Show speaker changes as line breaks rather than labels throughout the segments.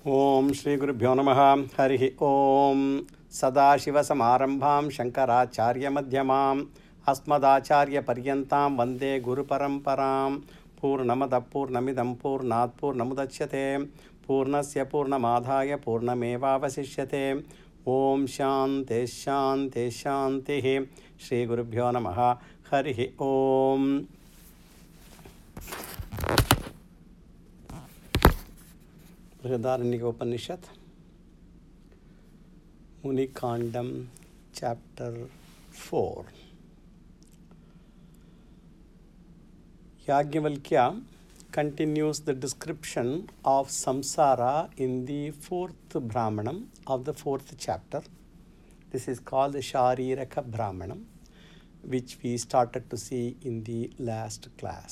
ಓಂ ಶ್ರೀ ಗುರುಭ್ಯೋ ನಮಃ. ಹರಿ ಓಂ. ಸದಾಶಿವಸಮಾರಂಭಾಂ ಶಂಕರಾಚಾರ್ಯಮಧ್ಯಮಾಂ ಅಸ್ಮದಾಚಾರ್ಯಪರ್ಯಂತಾಂ ವಂದೇ ಗುರುಪರಂಪರಾಂ. ಪೂರ್ಣಮದಃ ಪೂರ್ಣಮಿದಂ ಪೂರ್ಣಾತ್ ಪೂರ್ಣಮುದಚ್ಯತೆ ಪೂರ್ಣಸ್ಯ ಪೂರ್ಣಮಾದಾಯ ಪೂರ್ಣಮೇವಾವಶಿಷ್ಯತೆ. ಓಂ ಶಾಂತಿ ಶಾಂತಿ ಶಾಂತಿ. ಶ್ರೀ ಗುರುಭ್ಯೋ ನಮಃ. ಹರಿ ಓಂ. Brihadaranyakopanishad Munikandam chapter 4. Yajnavalkya continues the description of samsara in the 4th Brahmanam of the 4th chapter. This is called the Shariraka Brahmanam, which we started to see in the last class.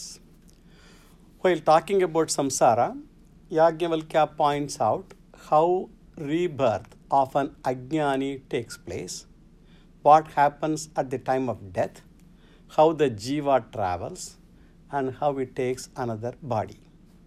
While talking about samsara, Yajnavalkya points out how rebirth of an ajnani takes place, what happens at the time of death, how the jiva travels, and how it takes another body.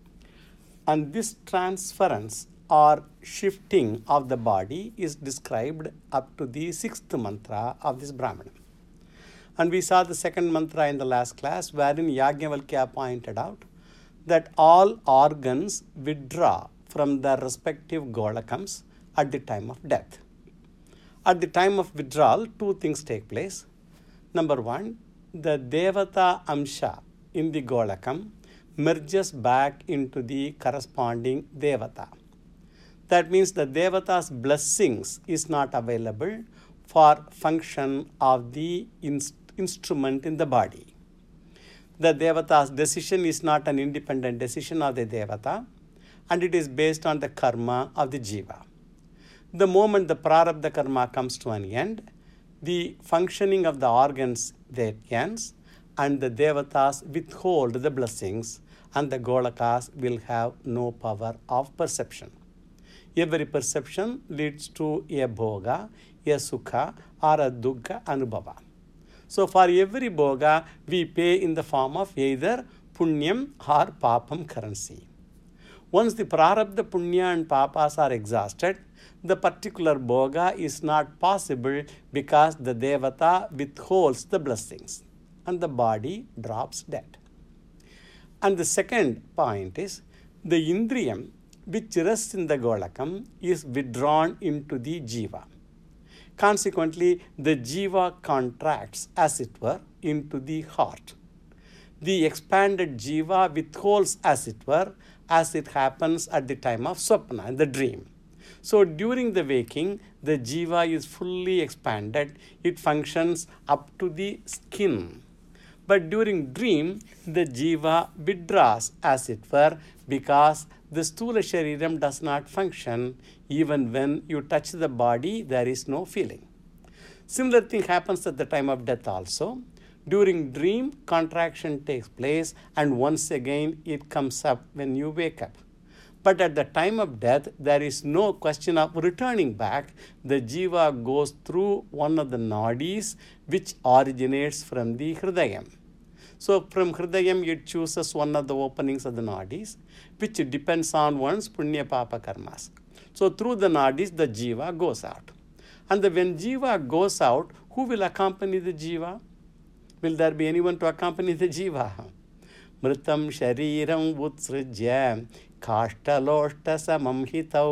And this transference or shifting of the body is described up to the 6th mantra of this Brahmana. And we saw the 2nd mantra in the last class, wherein Yajnavalkya pointed out that all organs withdraw from their respective golakams at the time of death. At the time of withdrawal, 2 things take place. Number 1, the Devata Amsha in the golakam merges back into the corresponding Devata. That means the Devata's blessings is not available for function of the instrument in the body. The Devata's decision is not an independent decision of the Devata, and it is based on the karma of the jiva. The moment the prarabdha karma comes to an end, the functioning of the organs there ends, and the Devatas withhold the blessings, and the Golakas will have no power of perception. Every perception leads to a bhoga, a sukha, or a dukkha anubhava. So for every bhoga, we pay in the form of either punyam or papam currency. Once the prarabdha punya and papas are exhausted, the particular bhoga is not possible because the devata withholds the blessings and the body drops dead. And the second point is the indriyam which rests in the golakam is withdrawn into the jiva. Consequently, the jiva contracts, as it were, into the heart. The expanded jiva withholds, as it were, as it happens at the time of swapna, the dream. So during the waking, the jiva is fully expanded. It functions up to the skin. But during dream, the jiva withdraws, as it were, because the stula shariram does not function. Even when you touch the body, there is no feeling. Similar thing happens at the time of death also. During dream, contraction takes place, and once again it comes up when you wake up. But at the time of death, there is no question of returning back. The jiva goes through one of the nadis which originates from the hridayam. So from hridayam, it chooses one of the openings of the nadis, which depends on one's punya papa karmas. So through the nadis, the jiva goes out. And when jiva goes out, who will accompany the jiva? Will there be anyone to accompany the jiva? Mritam shariram utsrijya kashtaloshta samam hitau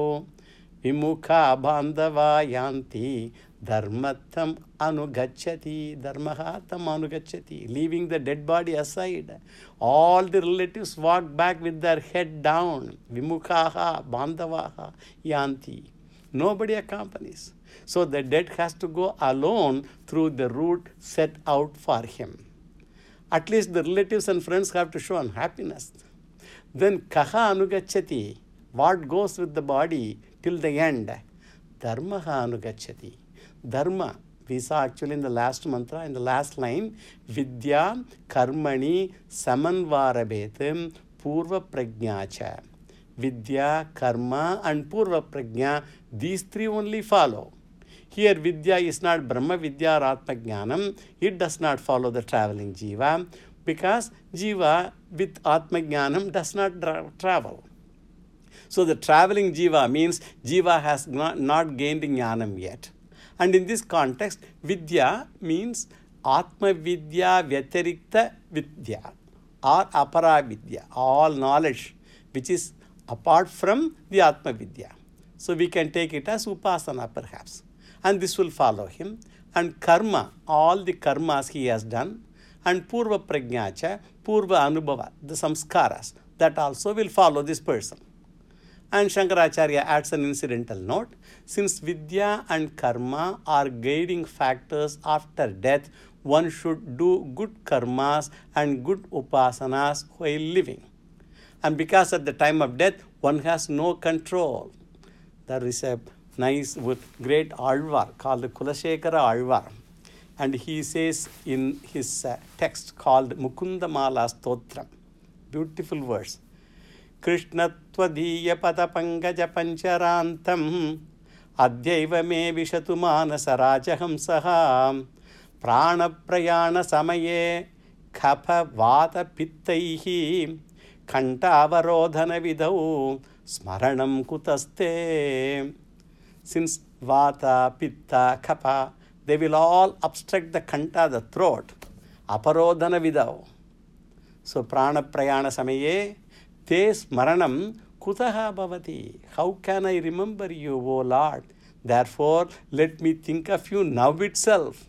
vimukha bandhava yanti dharmatam anugacchati. Dharmahatam anugacchati. Leaving the dead body aside, all the relatives walk back with their head down. Vimukhaha bandhavaha yanti. Nobody accompanies. So the dead has to go alone through the route set out for him. At least the relatives and friends have to show unhappiness. Then kaha anugacchati, what goes with the body till the end? Dharmaha anugacchati. Dharma, we saw actually in the last mantra, in the last line, vidya karmani samanvarabetam purva prajnacha. Vidya, karma, and purva prajna, these 3 only follow. Here Vidya is not Brahma Vidya or Atma Jnanam. It does not follow the traveling Jiva because Jiva with Atma Jnanam does not travel. So the traveling jiva means jiva has not gained jnanam yet. And in this context, vidya means atma vidya vyatirikta vidya or apara vidya, all knowledge which is apart from the atma vidya. So we can take it as upasana perhaps. And this will follow him. And karma, all the karmas he has done. And purva prajnacha, purva anubhava, the samskaras, that also will follow this person. And Shankaracharya adds an incidental note. Since vidya and karma are guiding factors after death, one should do good karmas and good upasanas while living. And because at the time of death, one has no control. There is a nice, great Alvar called Kulashekara Alvar. And he says in his text called Mukundamala Stotram, beautiful verse, Krishnatva pada pangaja pancharantam adyaiva me vishatu manasa rajahamsaha prana prayana samaye kapha vata pittaihi kantavarodhana vidau smaranam kutaste. Since vata, pitta, kapha, they will all obstruct the kanta, the throat. Aparodhana vidau. So prana prayana samaye te smaranam kutaha bhavati. How can I remember you, O Lord? Therefore, let me think of you now itself.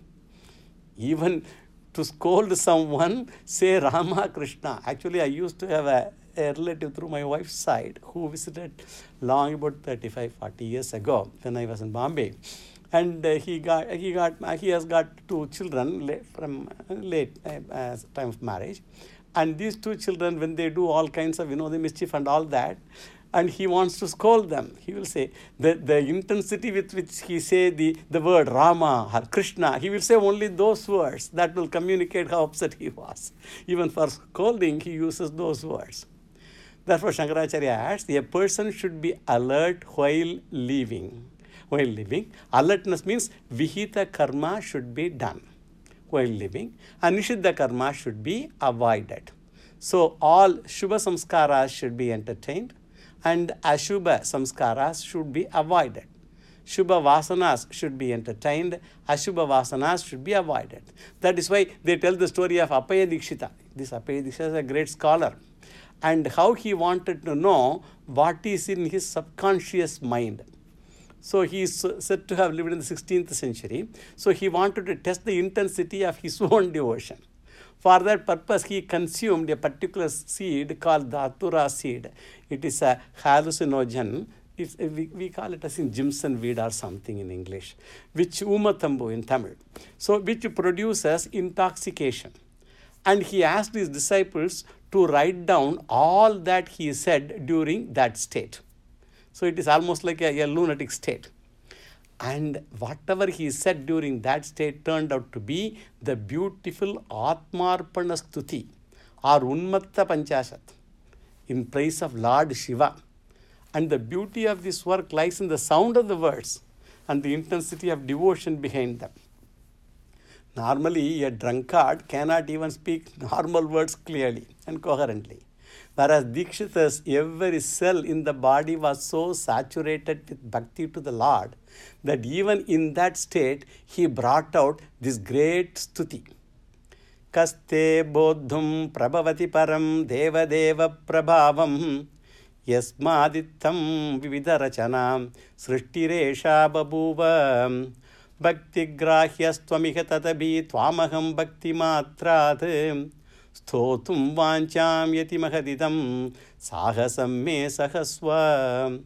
Even to scold someone, say Rama Krishna. Actually, I used to have a relative through my wife's side who visited long, about 35, 40 years ago when I was in Bombay. And he has got two children from late time of marriage. And these two children, when they do all kinds of, the mischief and all that, and he wants to scold them, he will say, the intensity with which he say the word Rama or Krishna, he will say only those words that will communicate how upset he was. Even for scolding, he uses those words. Therefore, Shankaracharya adds, a person should be alert while living. Alertness means vihita karma should be done while living, and nishiddha karma should be avoided. So all shubha samskaras should be entertained, and ashubha samskaras should be avoided. Shubha vasanas should be entertained, ashubha vasanas should be avoided. That is why they tell the story of Appaya Dikshita. This Appaya Dikshita is a great scholar. And how he wanted to know what is in his subconscious mind. So he is said to have lived in the 16th century. So he wanted to test the intensity of his own devotion. For that purpose, he consumed a particular seed called Dhatura seed. It is a hallucinogen. We call it as in Jimson weed or something in English, which Umathambu in Tamil. So which produces intoxication. And he asked his disciples to write down all that he said during that state. So it is almost like a lunatic state. And whatever he said during that state turned out to be the beautiful Atmarpana Stuti or Unmatta Panchashat in praise of Lord Shiva. And the beauty of this work lies in the sound of the words and the intensity of devotion behind them. Normally, a drunkard cannot even speak normal words clearly and coherently. Whereas Dikshita's every cell in the body was so saturated with bhakti to the Lord that even in that state, he brought out this great stuti. Kaste bodhum prabhavati param deva deva prabhavam yasmadittam vividarachanam srishtiresha babuva bhaktigrahyastvamiha tatabi tvamaham bhakti matrat stotum vancham yati mahadidam sahasam me sahasva.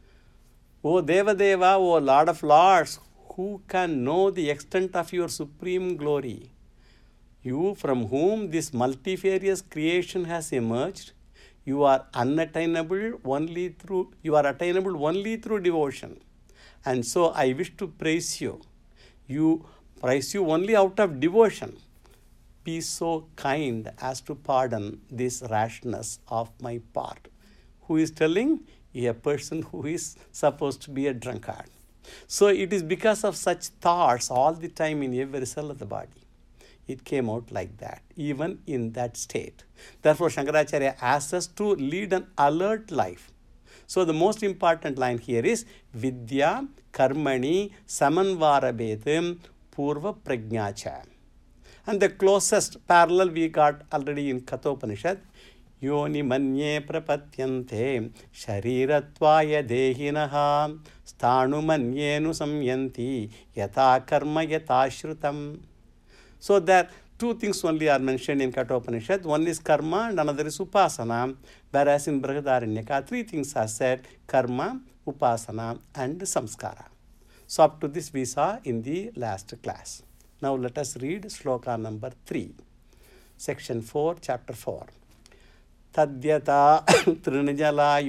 O Devadeva, O Lord of Lords, who can know the extent of your supreme glory? You from whom this multifarious creation has emerged, you are unattainable only through devotion. And so I wish to praise you. You praise you only out of devotion. Be so kind as to pardon this rashness of my part. Who is telling? A person who is supposed to be a drunkard. So it is because of such thoughts all the time in every cell of the body. It came out like that, even in that state. Therefore, Shankaracharya asks us to lead an alert life. So the most important line here is Vidya Karmani Samanvarabhetam Purva Prajnacha. And the closest parallel we got already in Kathopanishad, Yoni manye prapatyante sharirattvaya dehinaha sthanu manyenu samyanti yata karma yata shrutam. So there two things only are mentioned in Kathopanishad. One is karma and another is upasana. Whereas in Brihadaranyaka, three things are said: karma, upasana and samskara. So up to this we saw in the last class. Now let us read shloka number 3, section 4, chapter 4. Tadyata trinajala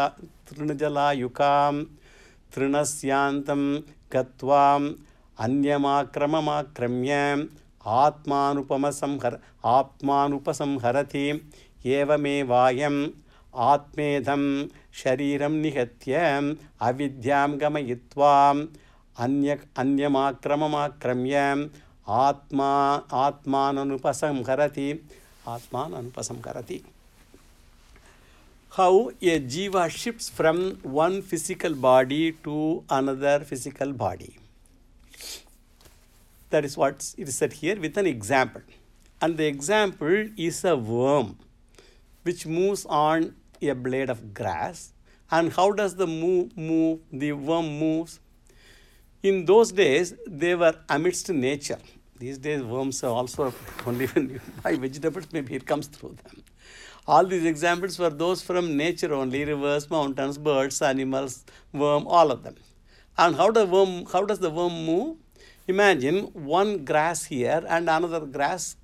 yukam trinasyantam gatvam anyamakramamakramyam atmanupasamharati evamevayam atmedham shariram nihatyam avidyam gamayitvam anyamakramamakramyam atmananupasamharati. How a jiva shifts from one physical body to another physical body. That is what it is said here with an example. And the example is a worm which moves on a blade of grass. And how does the worm moves? In those days, they were amidst nature. These days, worms are also only when you buy vegetables, maybe it comes through them. All these examples were those from nature only: rivers, mountains, birds, animals, worm, all of them. And how does the worm move? Imagine one grass here and another grass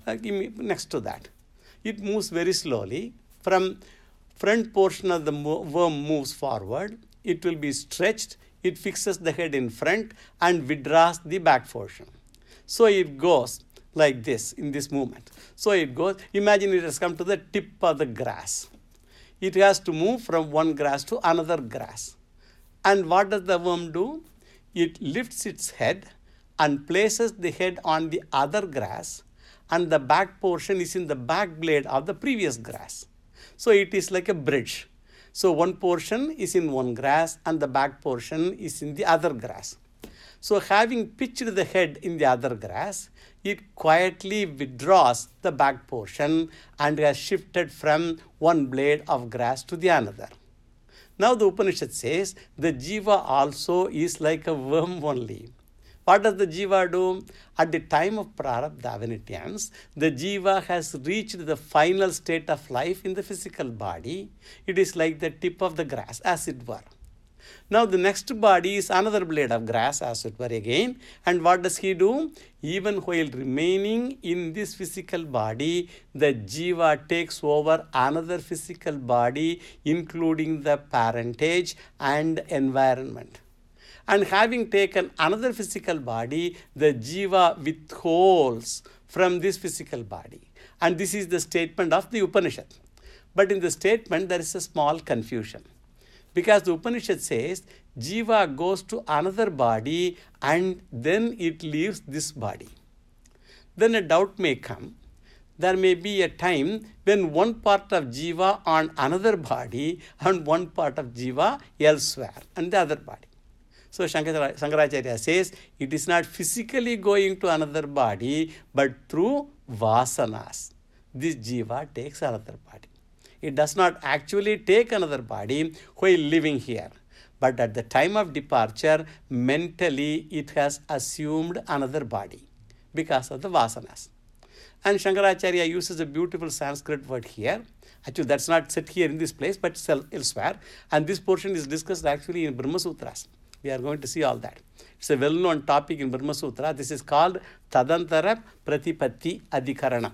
next to that. It moves very slowly. From front portion of the worm moves forward. It will be stretched. It fixes the head in front and withdraws the back portion. So it goes like this in this movement. So it goes, imagine it has come to the tip of the grass. It has to move from one grass to another grass. And what does the worm do? It lifts its head and places the head on the other grass, and the back portion is in the back blade of the previous grass. So it is like a bridge. So one portion is in one grass and the back portion is in the other grass. So having pitched the head in the other grass, it quietly withdraws the back portion and has shifted from one blade of grass to the another. Now the Upanishad says the jiva also is like a worm only. What does the jiva do? At the time of prarabdha, when it ends, the jiva has reached the final state of life in the physical body. It is like the tip of the grass, as it were. Now the next body is another blade of grass, as it were again. And what does he do? Even while remaining in this physical body, the jiva takes over another physical body, including the parentage and environment. And having taken another physical body, the jiva withholds from this physical body. And this is the statement of the Upanishad. But in the statement, there is a small confusion. Because the Upanishad says, jiva goes to another body and then it leaves this body. Then a doubt may come. There may be a time when one part of jiva on another body and one part of jiva elsewhere and the other body. So Shankaracharya says, it is not physically going to another body, but through vasanas. This jiva takes another body. It does not actually take another body while living here. But at the time of departure, mentally it has assumed another body because of the vasanas. And Shankaracharya uses a beautiful Sanskrit word here. Actually, that's not said here in this place, but elsewhere. And this portion is discussed actually in Brahma Sutras. We are going to see all that. It's a well-known topic in Brahma Sutra. This is called Tadantara Pratipatti Adhikarana.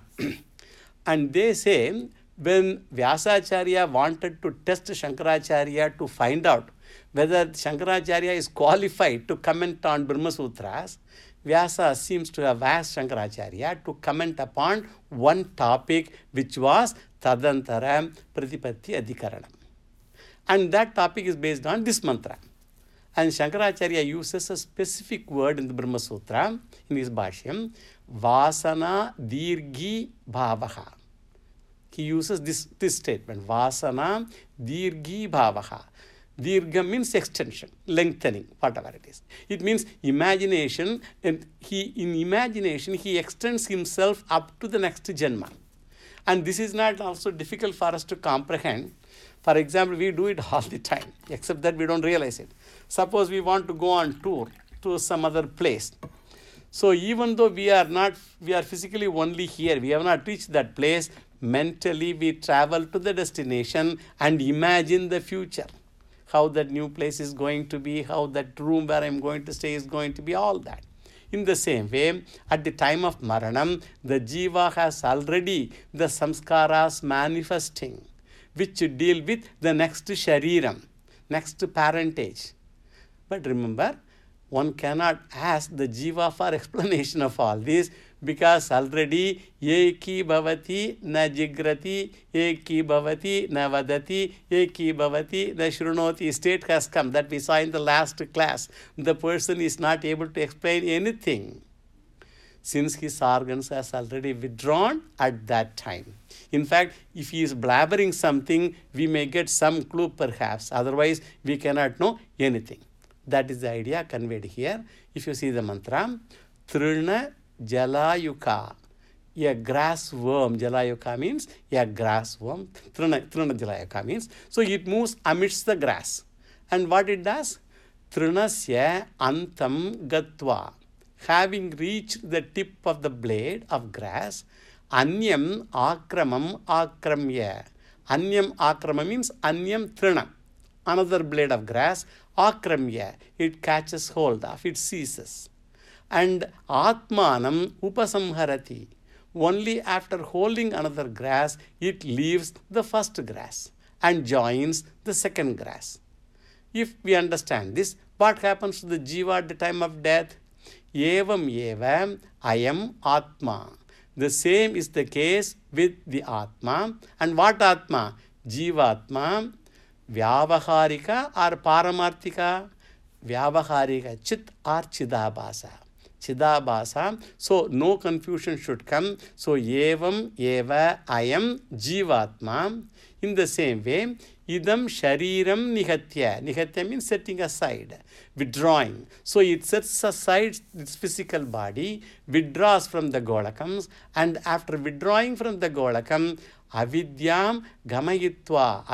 And they say, when Vyasacharya wanted to test Shankaracharya to find out whether Shankaracharya is qualified to comment on Brahma Sutras, Vyasa seems to have asked Shankaracharya to comment upon one topic, which was Tadantara Pratipatti Adhikarana. And that topic is based on this mantra. And Shankaracharya uses a specific word in the Brahma Sutra, in his Bhashyam, Vasana Dirghi Bhavaha. he uses this statement, Vasana dirgi bhavaha. Dirgha means extension, lengthening, whatever it is. It means imagination, and in imagination he extends himself up to the next janma. And this is not also difficult for us to comprehend. For example, we do it all the time, except that we don't realize it. Suppose we want to go on tour to some other place. So even though we are physically only here, we have not reached that place, mentally we travel to the destination and imagine the future. How that new place is going to be, how that room where I am going to stay is going to be, all that. In the same way, at the time of Maranam, the Jiva has already the samskaras manifesting, which deal with the next shariram, next parentage. But remember, one cannot ask the Jiva for explanation of all this, because already eki bhavati na jigrati, eki bhavati na vadati, eki bhavati na shrunoti state has come, that we saw in the last class. The person is not able to explain anything, since his organs has already withdrawn at that time. In fact, if he is blabbering something, we may get some clue perhaps, otherwise we cannot know anything. That is the idea conveyed here. If you see the mantra, Trina Jalayuka, a grass worm. Jalayuka means a grass worm. Trina Jalayuka means, so it moves amidst the grass. And what it does? Trinasya antam gatva. Having reached the tip of the blade of grass, anyam akramam akramya. Anyam akrama means anyam trina, another blade of grass. Akramya, it catches hold of, it seizes. And atmanam upasamharati. Only after holding another grass, it leaves the first grass and joins the second grass. If we understand this, what happens to the jiva at the time of death? Evam eva ayam atma. The same is the case with the atma. And what atma? Jivatma. Vyavaharika or Paramarthika? Vyavaharika, Chit or Chidabhasa. Chidabhasa. So no confusion should come. So Evam, Eva, Ayam, Jivatma. In the same way, Idam Shariram Nihatya. Nihatya means setting aside, withdrawing. So it sets aside its physical body, withdraws from the Golakams, and after withdrawing from the Golakam, Avidyam gamayitva.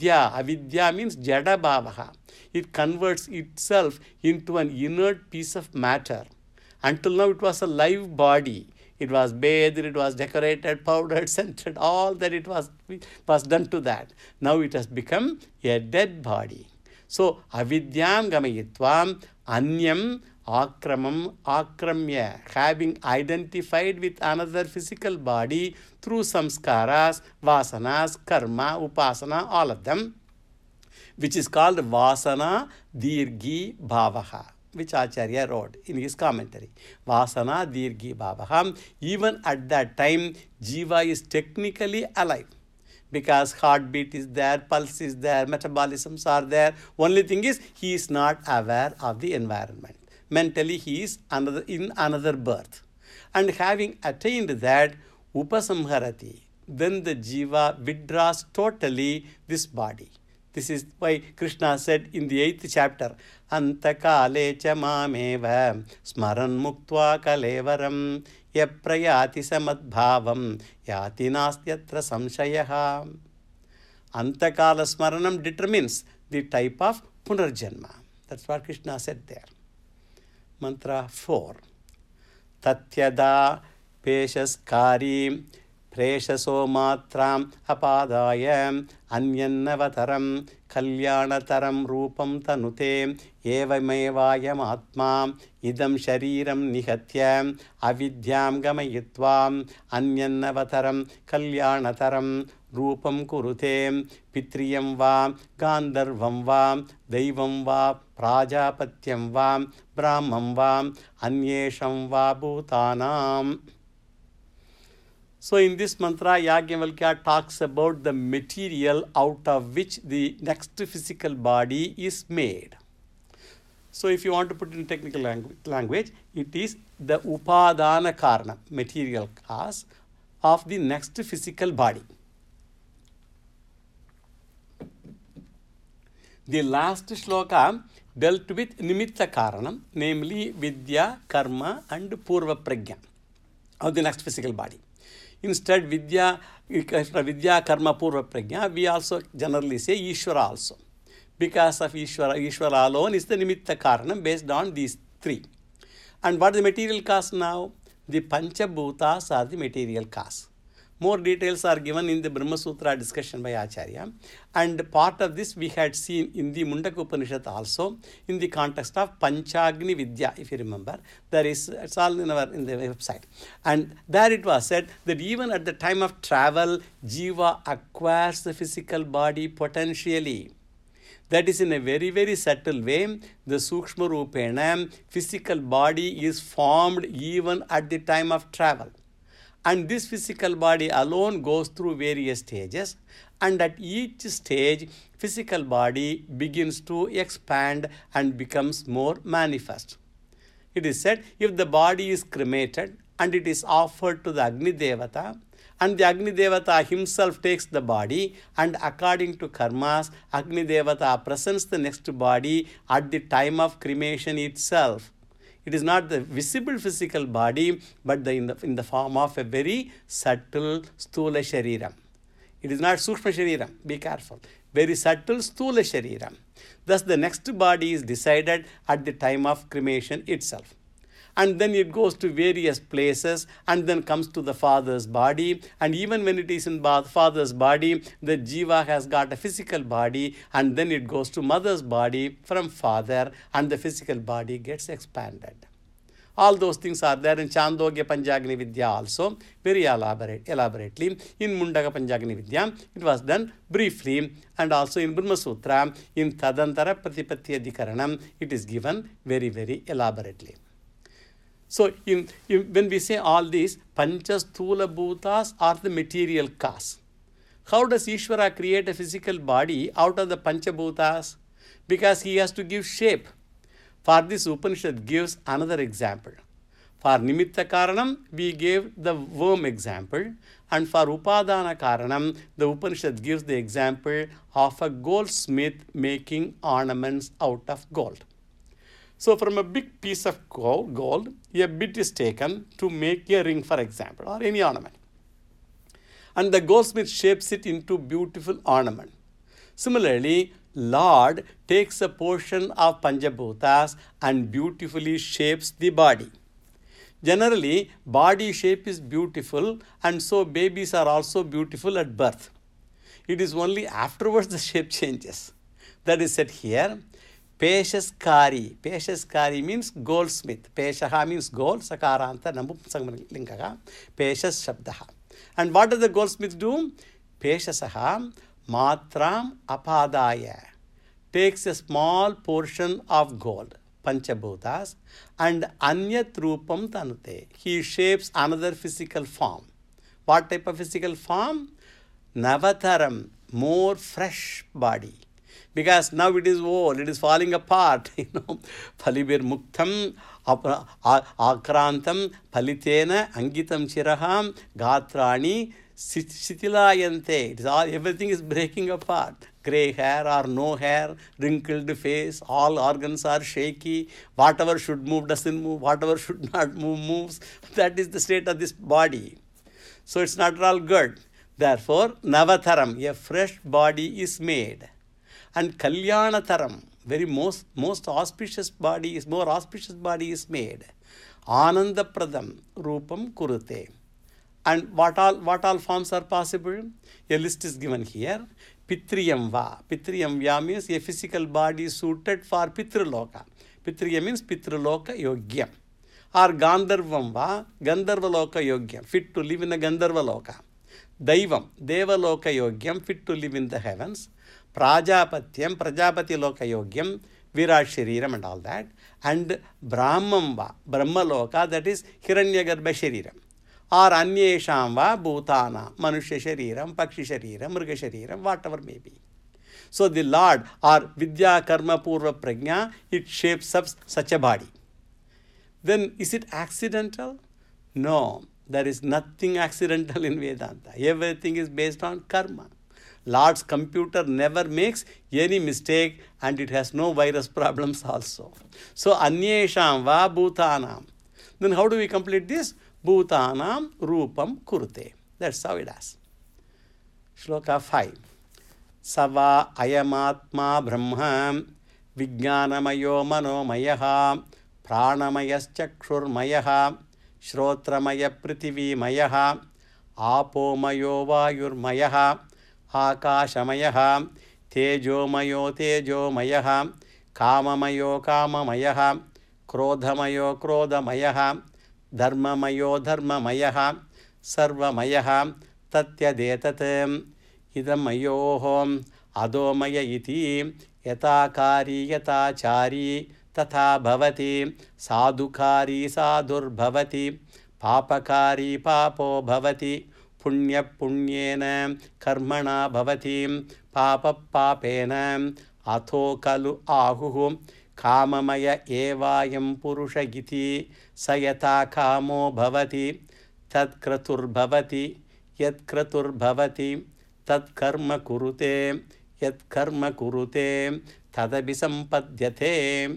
Avidya means jada bhavaha. It converts itself into an inert piece of matter. Until now it was a live body. It was bathed, it was decorated, powdered, scented, all that it was done to that. Now it has become a dead body. So avidyam gamayitvam anyam akramam akramya, having identified with another physical body through samskaras, vasanas, karma, upasana, all of them, which is called vasana dirgi bhavaha, which Acharya wrote in his commentary. Vasana dirgi bhavaha. Even at that time, jiva is technically alive, because heartbeat is there, pulse is there, metabolisms are there. Only thing is, he is not aware of the environment. Mentally, he is in another birth. And having attained that, upasamharati, then the jiva withdraws totally this body. This is why Krishna said in the 8th chapter, Antakale cha mameva smaran muktva kalevaram yaprayati samadbhavam yati nastyatra samshayaha. Antakala smaranam determines the type of punarjanma. That's what Krishna said there. Mantra 4. Tatyada peshaskari preshaso matram apadayam anyannavataram kalyanataram rupam tanute evamevayam atma idam shariram nihatya avidyam gamayitvam anyannavataram kalyanataram rupam kurute pitriyam va gandharvam va daivam va prajapatyam va brahmam va anyesham va bhutanam. So in this mantra, Yajnavalkya talks about the material out of which the next physical body is made. So if you want to put it in technical language, it is the upadana karana, material cause of the next physical body. The last shloka dealt with Nimitta Karanam, namely Vidya, Karma and Purva Prajna of the next physical body. Instead, Vidya, Karma, Purva Prajna, we also generally say Ishvara also. Because of Ishvara alone is the Nimitta Karanam based on these three. And what is the material cause now? The Panchabhutas are the material cause. More details are given in the Brahma Sutra discussion by Acharya. And part of this we had seen in the Mundaka Upanishad also in the context of Panchagni Vidya, if you remember. There is, it's all in the website. And there it was said that even at the time of travel, Jiva acquires the physical body potentially. That is in a very, very subtle way, the Sukshma Rupena, physical body is formed even at the time of travel. And this physical body alone goes through various stages, and at each stage, physical body begins to expand and becomes more manifest. It is said, if the body is cremated and it is offered to the Agni Devata, and the Agni Devata himself takes the body, and according to karmas, Agni Devata presents the next body at the time of cremation itself. It is not the visible physical body, but in the form of a very subtle Sthula Shariram. It is not Sukshma Shariram, be careful. Very subtle Sthula Shariram. Thus the next body is decided at the time of cremation itself. And then it goes to various places and then comes to the father's body. And even when it is in father's body, the jiva has got a physical body, and then it goes to mother's body from father, and the physical body gets expanded. All those things are there in Chandogya Panchagni Vidya also, very elaborately. In Mundaka Panchagni Vidya, it was done briefly, and also in Brahma Sutra, in Tadantara Pratipatti Adhikaranam, it is given very, very elaborately. So, when we say all these, Panchasthula Bhutas are the material cause. How does Ishvara create a physical body out of the Panchabhutas? Because he has to give shape. For this, Upanishad gives another example. For Nimitta Karanam, we gave the worm example. And for Upadana Karanam, the Upanishad gives the example of a goldsmith making ornaments out of gold. So from a big piece of gold, a bit is taken to make a ring, for example, or any ornament. And the goldsmith shapes it into beautiful ornament. Similarly, Lord takes a portion of Panchabhutas and beautifully shapes the body. Generally, body shape is beautiful, and so babies are also beautiful at birth. It is only afterwards the shape changes. That is said here. Peshaskari. Peshaskari means goldsmith. Peshaha means gold. Sakaranta Nampumsaklingaha. Peshas Shabdaha. And what does the goldsmith do? Peshasaha Matram Apadaya. Takes a small portion of gold, Panchabhutas, and Anyat Rupam Tanute. He shapes another physical form. What type of physical form? Navataram, more fresh body. Because now it is old, it is falling apart. Phalibir muktam akrantam phalitena angitam chiraham gatrani shitilayante. It is all, everything is breaking apart. Grey hair or no hair, wrinkled face, all organs are shaky. Whatever should move doesn't move, whatever should not move moves. That is the state of this body. So it's not at all good. Therefore, Navataram, a fresh body is made. And Kalyana very most auspicious body is, more auspicious body is made. Ananda Pradam, Rupam Kurute. And what all forms are possible? A list is given here. Pitriyam Va. Pitriyam Va means a physical body suited for Pitraloka. Pitriya means Pitraloka Yogyam. Or Gandharvam Va, Gandharvaloka Yogyam, fit to live in the Gandharvaloka. Daivam, Devaloka Yogyam, fit to live in the heavens. Prajapatyam, Prajapati Loka Yogyam, Virat Shariram and all that. And Brahmam Va, Brahmaloka, that is Hiranyagarbha Shariram. Or Anyesham Va, Bhutana, Manusha Shariram, Pakshi Shariram, Mriga Shariram, whatever may be. So the Lord, or Vidya Karma Purva Prajna, it shapes up such a body. Then is it accidental? No, there is nothing accidental in Vedanta. Everything is based on karma. Lord's computer never makes any mistake and it has no virus problems also. So, Anyesham va bhutanam. Then how do we complete this? Bhutanam rupam kurute. That's how it is. Shloka 5. Sava ayamatma brahma vijnanamayo manomayaha pranamayaschakszurmayaha Shrotramaya prithivimaya apomayo vayurmaya akashamaya tejomayo tejomaya kamamayo kamamaya krodhamayo krodhamaya dharmamayo dharmamaya sarvamaya tatyadetat idamayoho adomaya iti yatakari yatachari तथा भवति साधुकारी साधुर्भवति पापकारी पापो भवति पुण्य पुण्येन कर्मणा भवति पाप पापेन अथो खलु आहुः काममय एवायं पुरुष इति स यथा कामो भवति तत्क्रतुर्भवति यत्क्रतुर्भवति तत्कर्म कुरुते यत्कर्म कुरुते तदपि सम्पद्यते.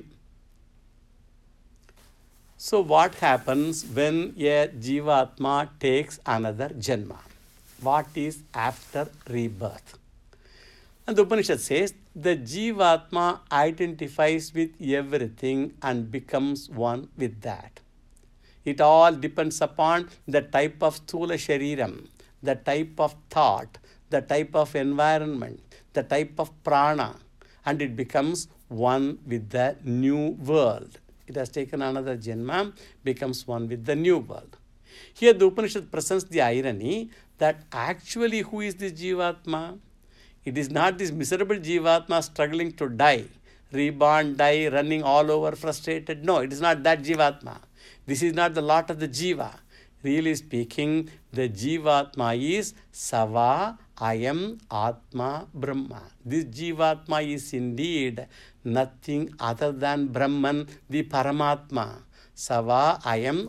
So what happens when a Jivatma takes another Janma? What is after rebirth? And the Upanishad says, the Jivatma identifies with everything and becomes one with that. It all depends upon the type of Sthula Shariram, the type of thought, the type of environment, the type of prana, and it becomes one with the new world. It has taken another Janma, becomes one with the new world. Here the Upanishad presents the irony that actually who is this Jivatma? It is not this miserable Jivatma struggling to die, reborn, die, running all over, frustrated. No, it is not that Jivatma. This is not the lot of the Jiva. Really speaking, the Jivatma is Sava Ayam Atma Brahma. This Jivatma is indeed nothing other than Brahman, the Paramatma. Sava Ayam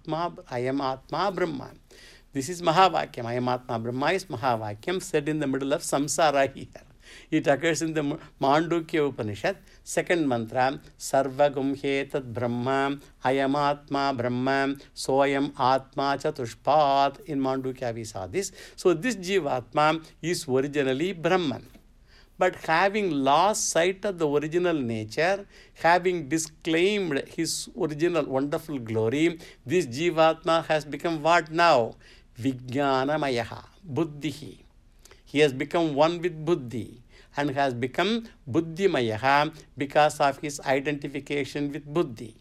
Atma Brahma. This is Mahavakyam. Ayam Atma Brahma is Mahavakyam said in the middle of Samsara here. It occurs in the Mandukya Upanishad, second mantra, Sarvagum Hetat Brahma, Ayamatma Brahma, Soyam Atma Chatushpat. In Mandukya we saw this. So this Jivatma is originally Brahman. But having lost sight of the original nature, having disclaimed his original wonderful glory, this Jivatma has become what now? Vijnanamayaha, Buddhihi. He has become one with Buddhi and has become Buddhimayaha because of his identification with Buddhi.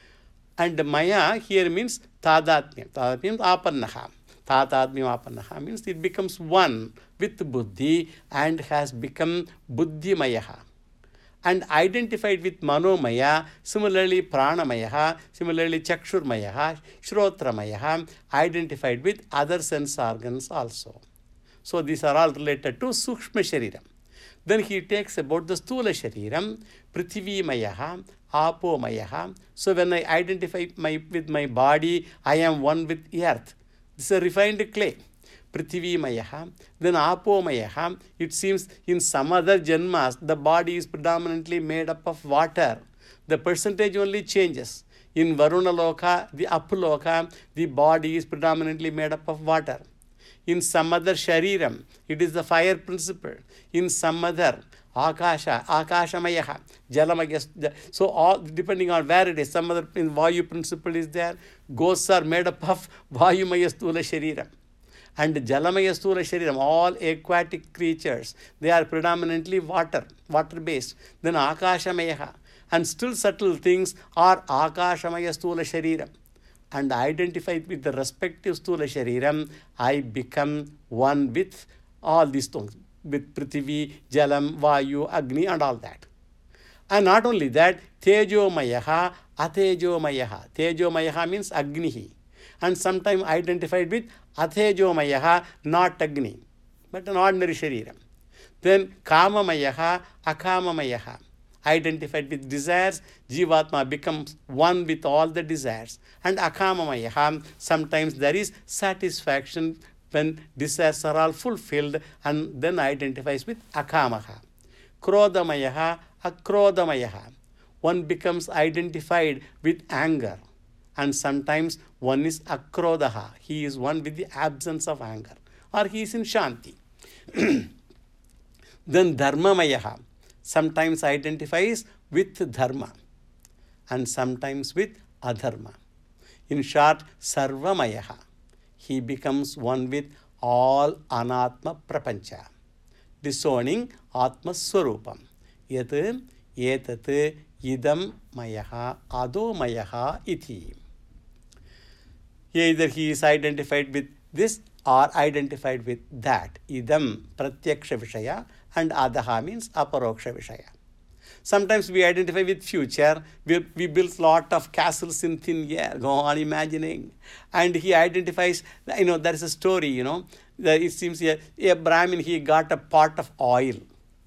And Maya here means Tadatmyam. Tadatmyam means Apannaha. Tadatmyam Apannaha means it becomes one with Buddhi and has become Buddhimayaha. And identified with Manomaya, similarly Pranamaya, similarly Chakshurmaya, Shrotramayaha, identified with other sense organs also. So these are all related to Sukshma Shariram. Then he takes about the Sthula Shariram, Prithvimayaha, Apomayaha. So when I identify with my body, I am one with earth. This is a refined clay. Prithvimayaha. Then Apomayaha. It seems in some other Janmas, the body is predominantly made up of water. The percentage only changes. In Varuna Loka, the Apaloka, the body is predominantly made up of water. In some other Shariram, it is the fire principle. In some other Akasha, Akashamayaha, Jalamaya. So all depending on where it is, some other in Vayu principle is there. Ghosts are made up of Vayumaya Sthula Shariram. And Jalamaya Sthula Shariram, all aquatic creatures, they are predominantly water-based. Then Akashamayaha. And still subtle things are Akashamaya Sthula Shariram. And identified with the respective Sthula Shariram, I become one with all these things, with Prithvi, Jalam, Vayu, Agni and all that. And not only that, Tejomayaha, Atejomayaha. Tejomayaha means Agnihi. And sometimes identified with Atejomayaha, not Agni, but an ordinary Shariram. Then Kamamayaha, Akamamayaha. Identified with desires, Jivatma becomes one with all the desires. And Akamamayaha, sometimes there is satisfaction when desires are all fulfilled, and then identifies with akamaha. Krodamayaha, akrodamayaha. One becomes identified with anger, and sometimes one is akrodaha. He is one with the absence of anger, or he is in shanti. Then dharmamayaha sometimes identifies with dharma and sometimes with adharma. In short, sarvamayaha. He becomes one with all anatma prapancha, disowning atma swarupam. Yat etat idam mayaha ado mayaha iti. Either he is identified with this or identified with that. Idam pratyaksha vishaya and adaha means aparoksha vishaya. Sometimes we identify with future. We build lot of castles in thin air. Go on imagining. And he identifies, there is a story, that it seems a Brahmin, he got a pot of oil.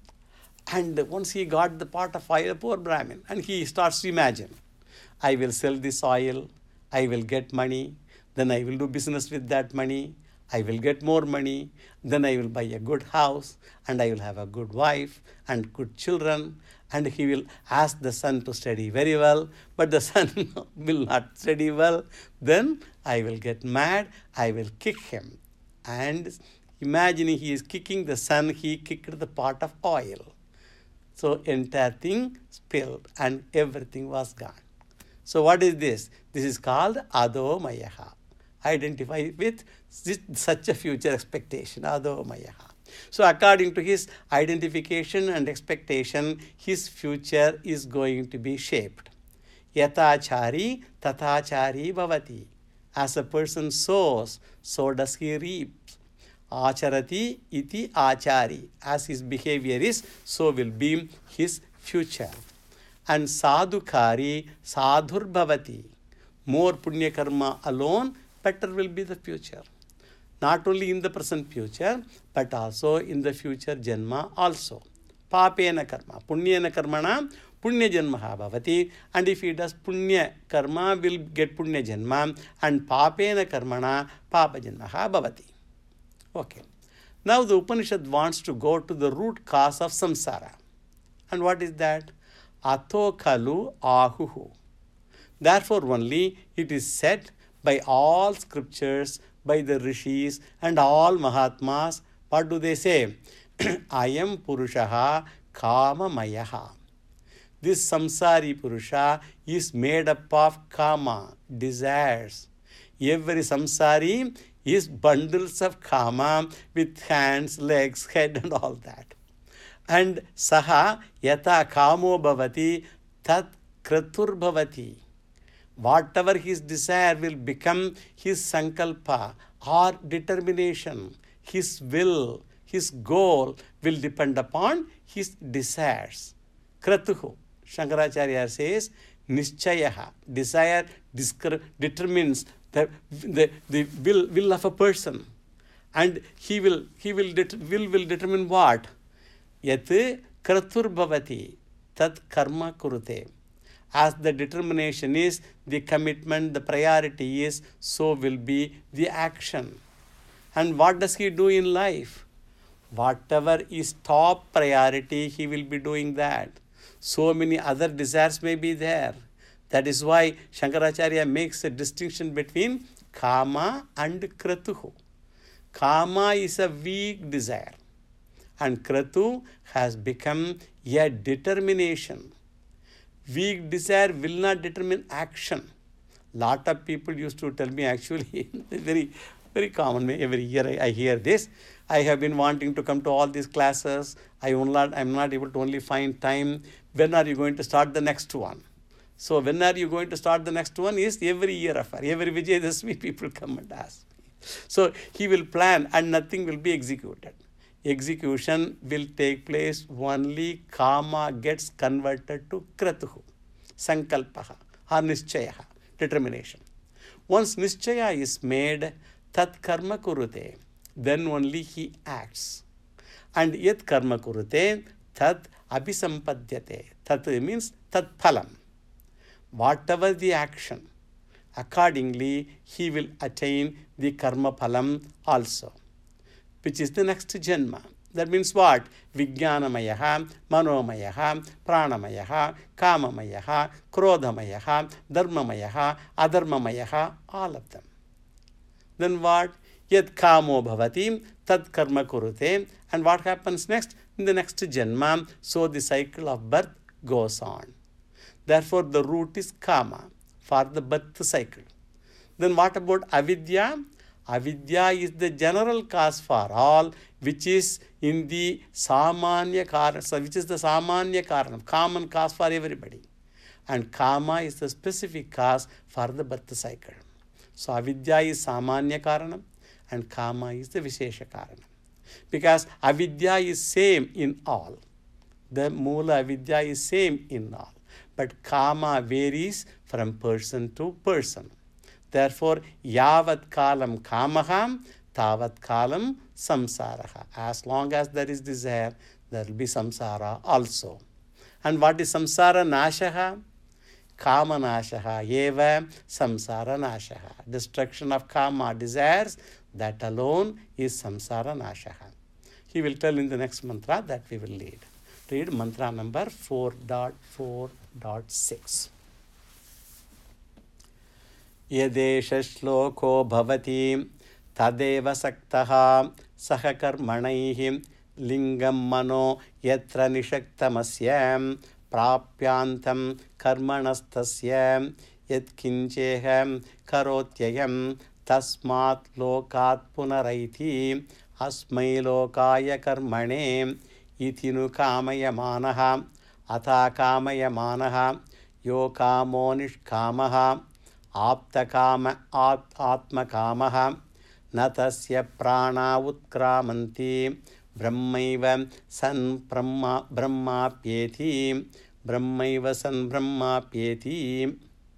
And once he got the pot of oil, poor Brahmin, and he starts to imagine, I will sell this oil, I will get money, then I will do business with that money, I will get more money, then I will buy a good house, and I will have a good wife and good children, and he will ask the son to study very well, but the son will not study well. Then I will get mad, I will kick him. And imagining he is kicking the son, he kicked the pot of oil. So entire thing spilled and everything was gone. So what is this? This is called adomayaha. Identify with such a future expectation, adomayaha. So according to his identification and expectation, his future is going to be shaped. Yatachari tatachari bhavati. As a person sows, so does he reap. Acharati iti achari. As his behavior is, so will be his future. And sadhukari sadhur bhavati. More punya karma alone, better will be the future. Not only in the present future, but also in the future janma also. Papena karma. Punyena karmana punya janmaha bhavati. And if he does punya karma, will get punya janma. And papena karmana papa janmaha bhavati. Okay. Now the Upanishad wants to go to the root cause of samsara. And what is that? Ato kalu ahuhu. Therefore only it is said by all scriptures, by the rishis and all mahatmas, what do they say? Ayam purushaha kama mayaha. This samsari purusha is made up of kama, desires. Every samsari is bundles of kama with hands, legs, head and all that. And saha yata kamo bhavati tat kratur bhavati. Whatever his desire will become his sankalpa or determination, his will, his goal will depend upon his desires. Kratuhu. Shankaracharya says, Nishchayaha. Desire determines the will of a person. And he will determine what? Yat kratur bhavati tat karma kurute. As the determination is, the commitment, the priority is, so will be the action. And what does he do in life? Whatever is top priority, he will be doing that. So many other desires may be there. That is why Shankaracharya makes a distinction between kama and kratuhu. Kama is a weak desire, and kratu has become a determination. Weak desire will not determine action. Lot of people used to tell me, actually, very, very common, every year I hear this. I have been wanting to come to all these classes. I'm not able to only find time. When are you going to start the next one? So when are you going to start the next one is every year affair. Every Vijayadashmi people come and ask me. So he will plan and nothing will be executed. Execution will take place only kama gets converted to kratuhu, sankalpaha or nishchayaha, determination. Once nishchaya is made, tat karma kurute, then only he acts. And yat karma kurute, tat abhisampadyate. Tat means tat phalam. Whatever the action, Accordingly, he will attain the karma phalam also, which is the next janma. That means what? Vijnanamayaha, Manomiyaha, Pranamayaha, Kamamayaha, Krodhamayaha, Dharmamayaha, Adharmamayaha, all of them. Then what? Yad kamo bhavati, tad karma kurute. And what happens next? In the next janma, so the cycle of birth goes on. Therefore, the root is kama for the birth cycle. Then what about avidya? Avidya is the general cause for all, which is in the samanya karana, which is the samanya karanam, common cause for everybody. And kama is the specific cause for the birth cycle. So avidya is samanya karanam and kama is the vishesha karanam. Because avidya is same in all. The mula avidya is same in all. But kama varies from person to person. Therefore, yavat kalam kamaham, tavat kalam samsaraha. As long as there is desire, there will be samsara also. And what is samsara nashaha? Kama nashaha eva samsara nashaha. Destruction of kama desires, that alone is samsara nashaha. He will tell in the next mantra that we will read. Read mantra number 4.4.6. Yadesha shloko bhavati tadeva saktaha sahakarmanaihi lingam mano yatra nishaktamasya prapyantam karmanastasya yatkincheham karotyayam tasmat lokat punaraiti asmai lokaya karmane itinu kamayamanaha atha kamayamanaha yo kamo nishkamaha aptakama atmakamaha natasya prana utkramanti brahmaiva san brahmapyeti brahmaiva san brahmapyeti.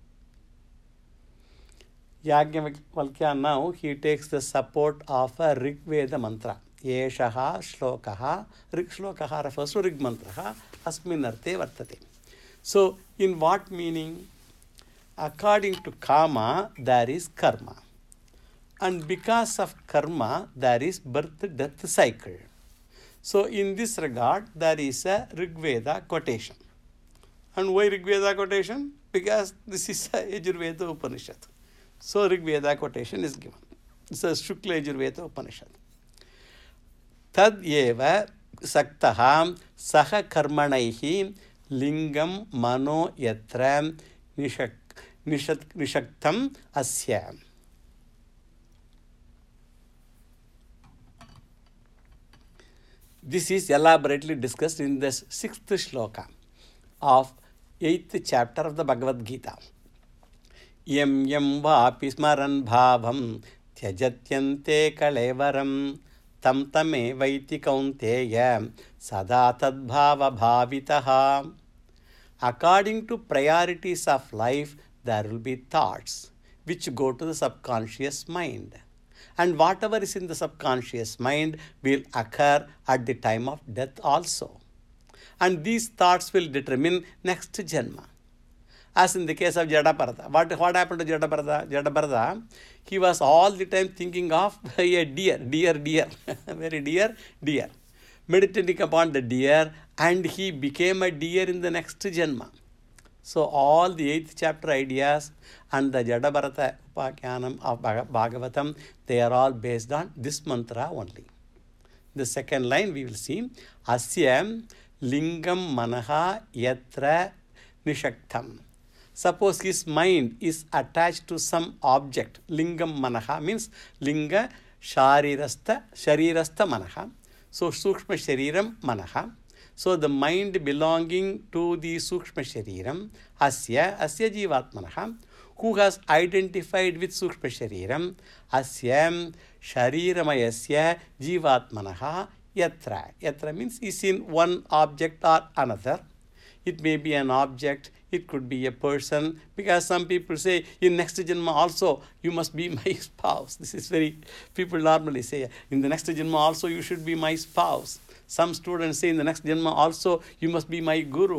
Yajnavalkya now he takes the support of a Rig Veda mantra. Yeshaha shlokaha. Rig shlokaha refers to Rig mantraha. Asmin arte vartate. So in what meaning? According to kama, there is karma. And because of karma, there is birth-death cycle. So in this regard, there is a Rig Veda quotation. And why Rig Veda quotation? Because this is a Yajurveda Upanishad. So Rig Veda quotation is given. It's a Shukla Yajurveda Upanishad. Tad eva saktaha saha karmanaihi lingam mano yatra nishaktam asya. This is elaborately discussed in the 6th shloka of 8th chapter of the Bhagavad Gita. Yam yam vapi smaran bhavam tyajatyante kalevaram tam tame vaiti kaunteya sada tadbhava bhavitaha. According to priorities of life, there will be thoughts which go to the subconscious mind. And whatever is in the subconscious mind will occur at the time of death also. And these thoughts will determine next janma. As in the case of Jadabharata. What happened to Jadabharata? Jadabharata, he was all the time thinking of a deer, very dear. Meditating upon the deer, and he became a deer in the next janma. So all the 8th chapter ideas and the Jadabharata Upakyanam of Bhagavatam, they are all based on this mantra only. The second line we will see, Asyam lingam manaha yatra nishaktam. Suppose his mind is attached to some object. Lingam manaha means linga sharirastha manaha. So sukshma shariram manaha. So the mind belonging to the sukshma shariram, asya jivatmanaha, who has identified with sukshma shariram, asyam shariramayasya jivatmanaha yatra. Yatra means is in one object or another. It may be an object, it could be a person, because some people say, in next janma also, you must be my spouse. This is people normally say, in the next janma also, you should be my spouse. Some students say, in the next janma also, you must be my guru.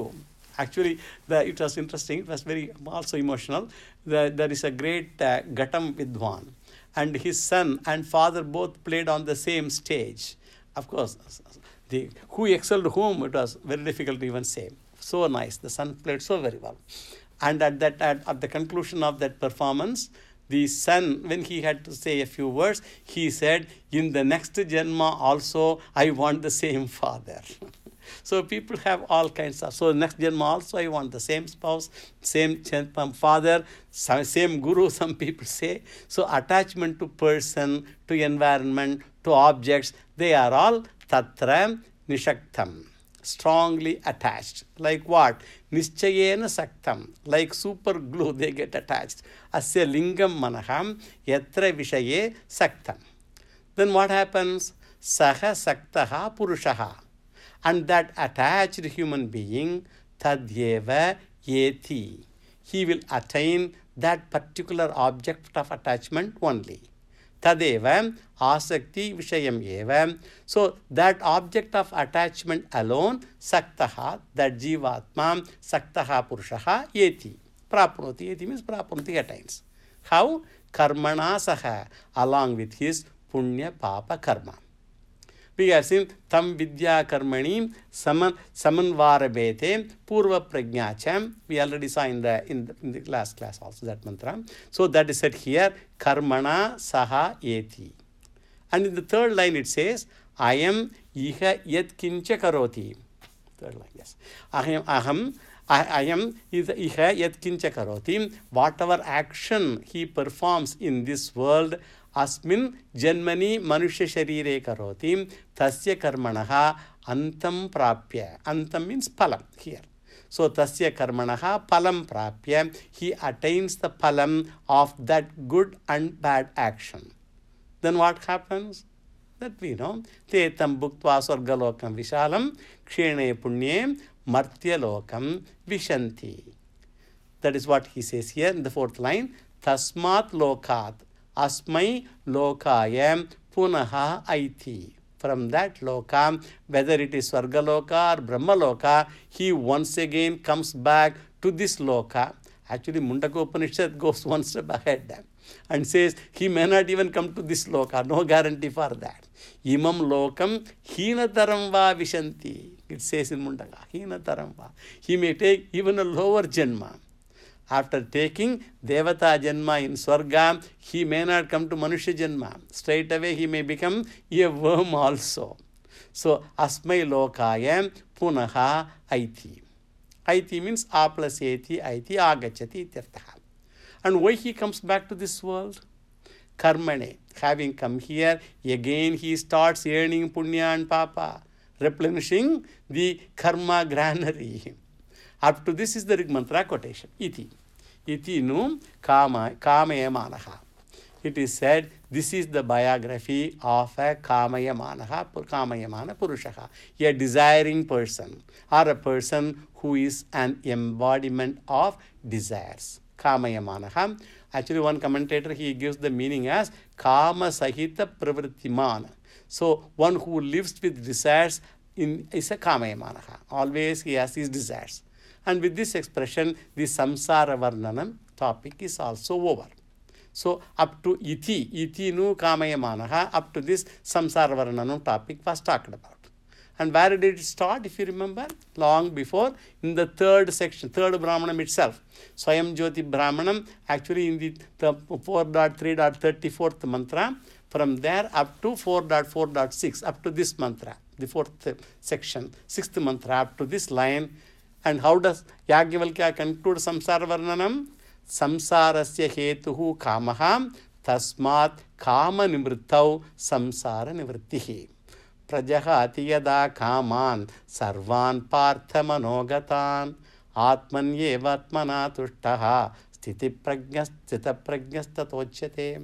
Actually, it was interesting. It was very also emotional. There is a great Ghatam Vidwan, and his son and father both played on the same stage. Of course, who excelled whom, it was very difficult to even say. So nice. The son played so very well. And at the conclusion of that performance, the son, when he had to say a few words, he said, "In the next Janma also, I want the same father." So people have all kinds of, so next Janma also I want the same spouse, same father, same guru, some people say. So attachment to person, to environment, to objects, they are all tatra nishaktam, strongly attached. Like what? Nischayena saktam, like super glue, they get attached. Asya lingam manaham yatra vishaye saktam. Then what happens? Saha saktaha purushaha. And that attached human being, tadyeva yeti, he will attain that particular object of attachment only. Tadeva asakti vishayam eva. So that object of attachment alone, saktaha, that jivatma, saktaha purushaha yeti. Prapnoti, yeti means prapnoti attains. How? Karmana saha, along with his punya papa karma. We have seen tam vidya karmani samanvarabete purva pragnacham. We already saw in the last class also that mantra. So that is said here, karmana saha eti. And in the third line it says, I am iha yat kincha karoti. Third line, yes. I am iha yat kincha karoti. Whatever action he performs in this world, अस्मिन् जन्मनि मनुष्य शरीरे करोति तस्य कर्मणः अंतं प्राप्य. Antam means phalam here. So tasya karmanaha phalam prapya, he attains the phalam of that good and bad action. Then what happens? That we know. Te tam bhuktva swargalokam vishalam kshene punyem martyalokam vishanti. That is what he says here in the fourth line. Tasmat lokat asmai lokayam punaha aiti. From that loka, whether it is Swargaloka or Brahmaloka, he once again comes back to this loka. Actually, Mundaka Upanishad goes one step ahead and says he may not even come to this loka. No guarantee for that. Imam lokam hinataram va vishanti. It says in Mundaka, hinataram va. He may take even a lower janma. After taking Devata Janma in Swarga, he may not come to Manusha Janma. Straight away he may become a worm also. So, Asmai Lokayam Punaha Aiti. Aiti means A plus Eti, Aiti Agachati Tirtaha. And why he comes back to this world? Karmane. Having come here, again he starts earning Punya and Papa, replenishing the Karma granary. Up to this is the Rig Mantra quotation. Iti. Iti nu kamayamanaha. It is said this is the biography of a kamayamana purushaha, a desiring person or a person who is an embodiment of desires. Kamayamanaha. Actually, one commentator, he gives the meaning as kama sahita pravrittiman. So, one who lives with desires is a kamayamanaha. Always he has his desires. And with this expression, the samsara varnanam topic is also over. So, up to iti nu kamayamanaha, up to this samsara varnanam topic was talked about. And where did it start, if you remember? Long before, in the third section, third Brahmanam itself. Swayam Jyoti Brahmanam, actually in the 4.3.34th mantra, from there up to 4.4.6, up to this mantra, the fourth section, sixth mantra, up to this line. And how does Yagyavalkya conclude samsara varnanam? Samsarasya hetuhu kamaha tasmat kama nimrittau samsara nivrittihi. Prajahati yada kaman sarvan partha manogatan atmanyeva atmana tushtaha sthita prajnastatochate.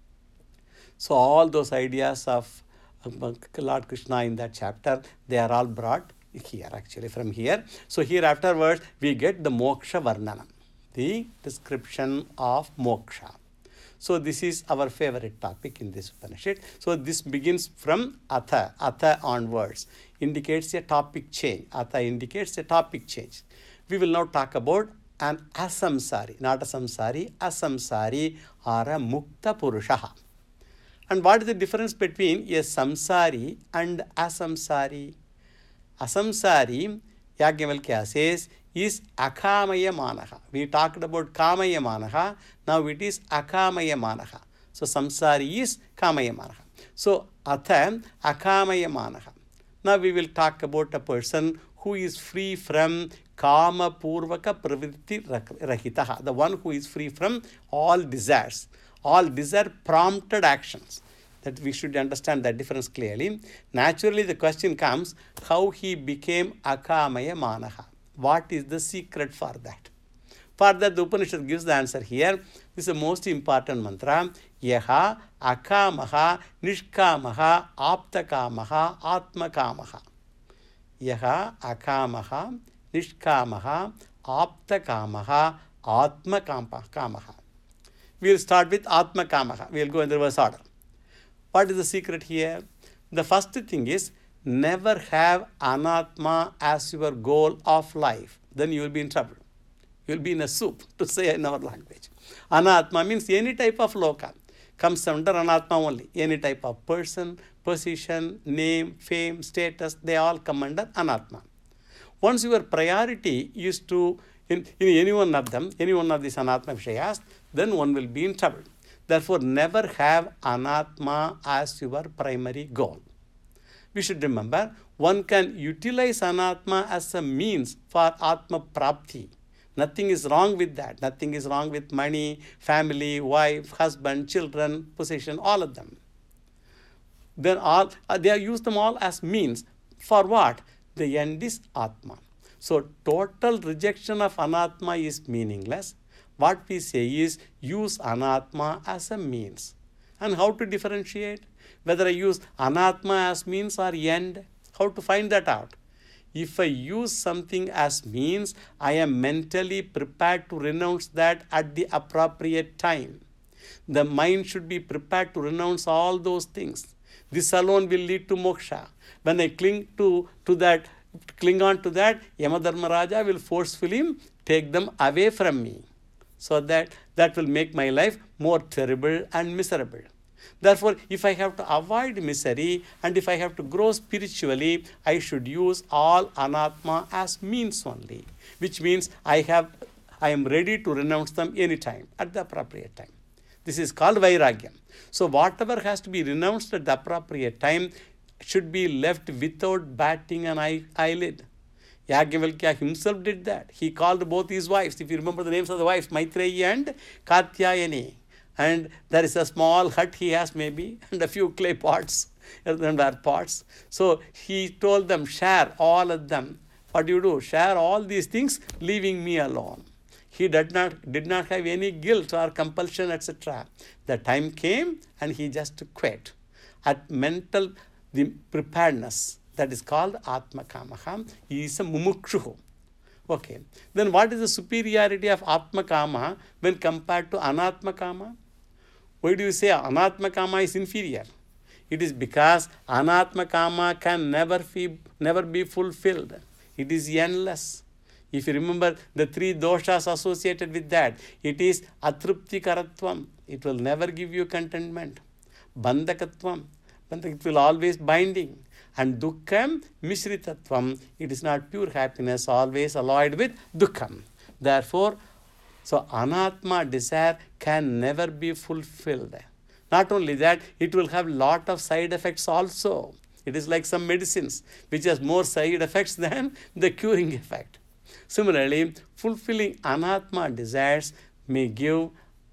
So all those ideas of Lord Krishna in that chapter, they are all brought here actually from here. So here afterwards we get the moksha varnanam, the description of moksha. So this is our favorite topic in this Upanishad. So this begins from Atha onwards, indicates a topic change. Atha indicates a topic change. We will now talk about an asamsari, not a samsari, asamsari or a mukta purusha. And what is the difference between a samsari and asamsari? Asamsari, Yagyavalkya says, is akamaya manaha. We talked about kamaya manaha. Now it is akamaya manaha. So samsari is kamaya manaha. So atha akamaya manaha. Now we will talk about a person who is free from kama purvaka pravritti rahitaha. The one who is free from all desires. All desire prompted actions. That we should understand that difference clearly. Naturally, the question comes, how he became akamaya manaha. What is the secret for that? For that, the Upanishad gives the answer here. This is the most important mantra. Yaha akamaha nishkamaha aptakamaha atmakamaha. Yaha akamaha nishkamaha aptakamaha atmakamaha. We will start with atmakamaha. We will go in the reverse order. What is the secret here? The first thing is, never have anatma as your goal of life. Then you will be in trouble. You will be in a soup, to say in our language. Anatma means any type of loka. Comes under anatma only. Any type of person, position, name, fame, status, they all come under anatma. Once your priority is to, in any one of them, any one of these anatma vishayas, then one will be in trouble. Therefore, never have anatma as your primary goal. We should remember, one can utilize anatma as a means for atma prapti. Nothing is wrong with that. Nothing is wrong with money, family, wife, husband, children, possession, all of them. Then they use them all as means. For what? The end is atma. So total rejection of anatma is meaningless. What we say is, use anatma as a means. And how to differentiate? Whether I use anatma as means or end, how to find that out? If I use something as means, I am mentally prepared to renounce that at the appropriate time. The mind should be prepared to renounce all those things. This alone will lead to moksha. When I cling on to that, Yamadharmaraja will forcefully take them away from me. So that will make my life more terrible and miserable. Therefore, if I have to avoid misery and if I have to grow spiritually, I should use all anatma as means only, which means I am ready to renounce them anytime, at the appropriate time. This is called vairagyam. So whatever has to be renounced at the appropriate time should be left without batting an eyelid. Yagyavalkya himself did that. He called both his wives. If you remember the names of the wives, Maitreyi and Katyayani. And there is a small hut he has maybe, and a few clay pots, earthenware pots. So he told them, share all of them. What do? Share all these things, leaving me alone. He did not have any guilt or compulsion, etc. The time came and he just quit. At mental preparedness, that is called atmakamaha. He is a mumukshu. Okay. Then what is the superiority of atmakama when compared to anatmakama? Why do you say anatmakama is inferior? It is because anatmakama can never be fulfilled. It is endless. If you remember the three doshas associated with that, it is atrupti karatvam. It will never give you contentment. Bandhakatvam. It will always binding. And dukkham mishritatvam. It is not pure happiness, always alloyed with dukkham. Therefore, so anatma desire can never be fulfilled. Not only that, it will have lot of side effects also. It is like some medicines which has more side effects than the curing effect. Similarly, fulfilling anatma desires may give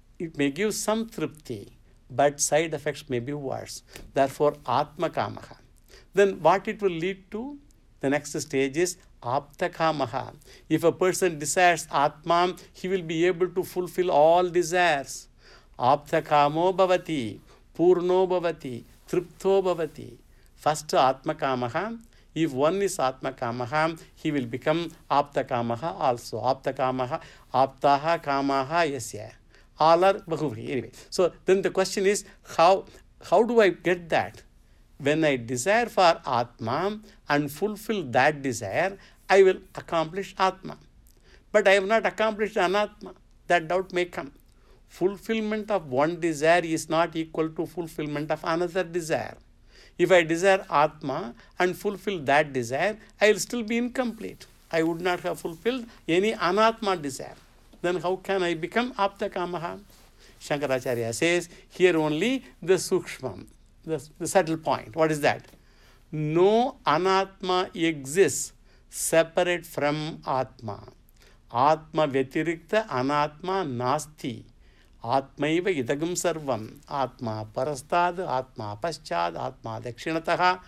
some tripti, but side effects may be worse. Therefore, atmakamaha. Then what it will lead to? The next stage is aptakamaha. If a person desires atma, he will be able to fulfill all desires. Aptakamo bhavati, purno bhavati, tripto bhavati. First atmakamaha. If one is atmakamaha, he will become aptakamaha also. Aptakamaha, aptaha kamaha yasya. All are bahuvri. Anyway, so then the question is, how do I get that? When I desire for Atma and fulfill that desire, I will accomplish Atma. but I have not accomplished anatma. That doubt may come. Fulfillment of one desire is not equal to fulfillment of another desire. If I desire Atma and fulfill that desire, I will still be incomplete. I would not have fulfilled any Anatma desire. Then how can I become Aptakamaha? Shankaracharya says, here only the Sukshmam, the subtle point. What is that? No Anatma exists separate from Atma. Atma Vyatirikta Anatma Nasti. Atmaiva idagam sarvam. Atma parastad, Atma paschad, Atma dakshinatah,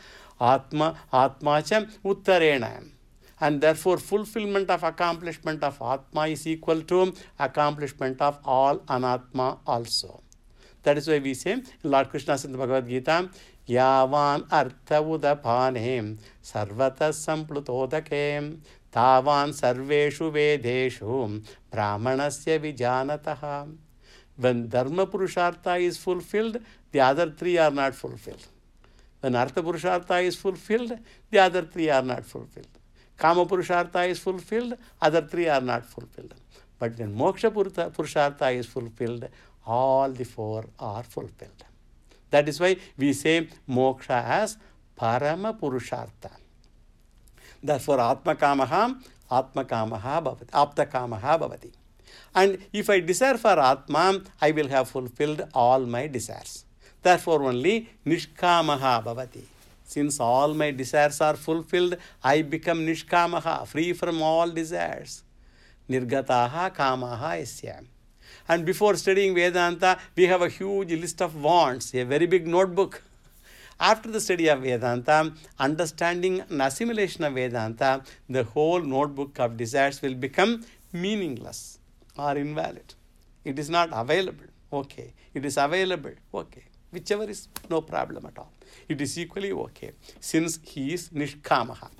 Atma cha uttarena. And therefore fulfillment of accomplishment of Atma is equal to accomplishment of all Anatma also. That is why we say, Lord Krishna said in the Bhagavad Gita, Yavan artha udapanem sarvata samplutodake tavan sarveshu vedeshu brahmanasya vijanataha. When Dharma Purushartha is fulfilled, the other three are not fulfilled. When Artha Purushartha is fulfilled, the other three are not fulfilled. Kama Purushartha is fulfilled, other three are not fulfilled. But when Moksha Purushartha is fulfilled, all the four are fulfilled. That is why we say Moksha as Parama Purushartha. Therefore, Atmakamaha bhavati, Aptakamaha bhavati. And if I desire for Atma, I will have fulfilled all my desires. Therefore, only Nishkamaha bhavati. Since all my desires are fulfilled, I become Nishkamaha, free from all desires. Nirgataha kamaha yasya. And before studying Vedanta, we have a huge list of wants, a very big notebook. After the study of Vedanta, understanding and assimilation of Vedanta, the whole notebook of desires will become meaningless or invalid. It is not available. Okay. It is available. Okay. Whichever is no problem at all. It is equally okay. Since he is Nishkamaha.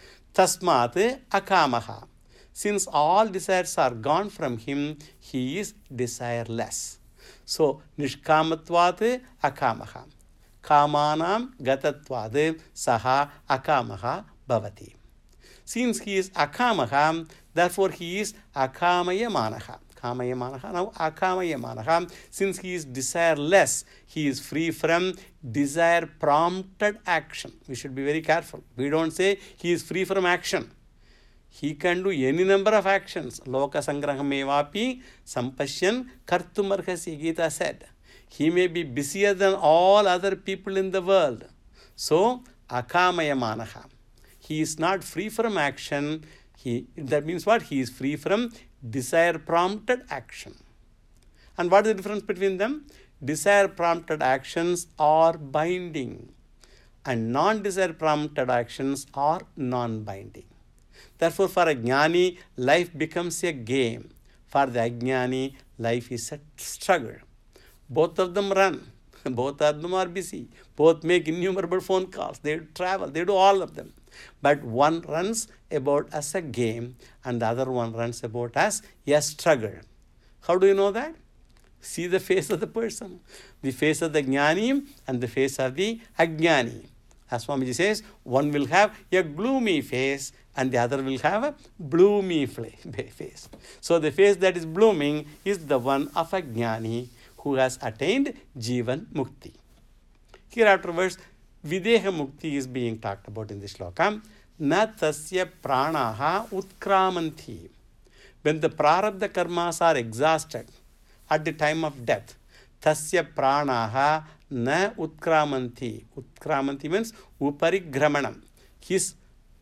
Tasmat Akamaha. Since all desires are gone from him, he is desireless. So, Nishkamatvat Akamaha. Kamanam Gatatvad Saha Akamaha Bhavati. Since he is Akamaha, therefore he is Akamayamanaha. Kamayamanaha, now Akamayamanaha. Since he is desireless, he is free from desire-prompted action. We should be very careful. We don't say he is free from action. He can do any number of actions. Loka sangrahamevapi sampashyan kartumarhasi, Gita said. He may be busier than all other people in the world. So, Akamayamanaha. He is not free from action. That means what? He is free from desire-prompted action. And what is the difference between them? Desire-prompted actions are binding and non-desire-prompted actions are non-binding. Therefore, for a jnani, life becomes a game. For the ajnani, life is a struggle. Both of them run. Both of them are busy. Both make innumerable phone calls. They travel. They do all of them. But one runs about as a game and the other one runs about as a struggle. How do you know that? See the face of the person. The face of the jnani and the face of the ajnani. As Swamiji says, one will have a gloomy face and the other will have a bloomy face. So the face that is blooming is the one of a jnani who has attained Jivan Mukti. Here afterwards, Videha Mukti is being talked about in this shloka. Na tasya pranaha utkramanti. When the prarabdha karmas are exhausted at the time of death, tasya pranaha na utkramanti. Utkramanti means uparigramanam. His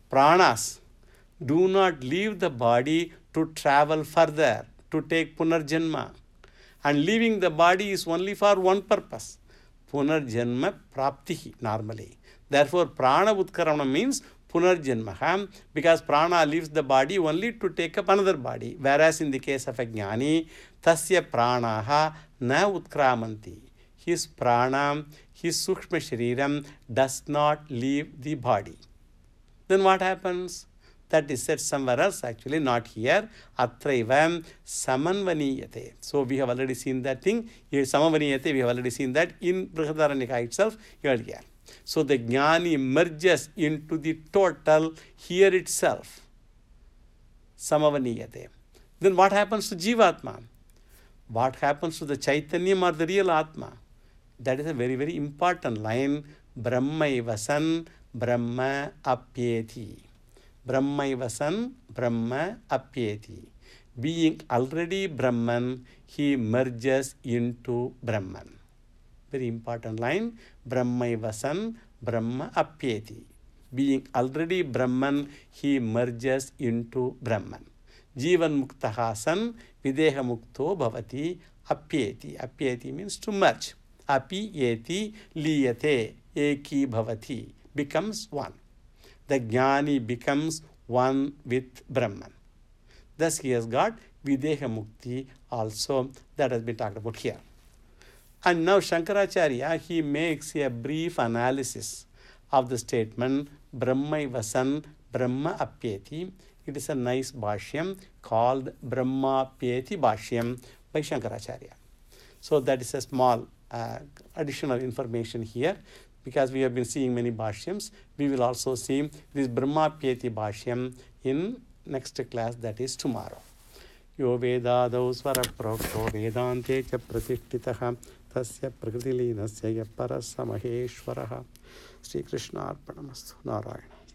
pranas do not leave the body to travel further, to take punarjanma. And leaving the body is only for one purpose. Punarjanma praptihi, normally. Therefore, prana utkaramana means punarjanma, because prana leaves the body only to take up another body. Whereas in the case of a jnani, tasya pranaha na utkramanti. His prana, his sukshma shariram does not leave the body. Then what happens? That is said somewhere else, actually, not here. Atraivam samanvaniyate. So we have already seen that thing. Here, samavaniyate, we have already seen that in Brihadaranyaka itself earlier. So the jnani merges into the total here itself. Samavaniyate. Then what happens to Jivatma? What happens to the Chaitanyam or the real Atma? That is a very, very important line. Brahmaiva san Brahma apyeti. Brahmaiva san Brahma apyeti. Being already Brahman, he merges into Brahman. Very important line. Brahmaiva san Brahma apyeti. Being already Brahman, he merges into Brahman. Jivan muktaha san videha mukto bhavati apyeti. Apyeti means to merge. Api yeti liyate eki bhavati, becomes one. The jnani becomes one with Brahman. Thus he has got videha mukti also, that has been talked about here. And now Shankaracharya, he makes a brief analysis of the statement Brahmaiva san Brahma apyeti. It is a nice bhashyam called Brahmapyeti bhashyam by Shankaracharya. So that is a small additional information here, because we have been seeing many bhashyams. We will also see this Brahmapyeti bhashyam in next class, that is tomorrow. Yo vedadau svara prokto vedante cha pratishtitaha tasya prakritilinasya parasa maheshwaraha. Sri Krishna arpanamastu. Narayana.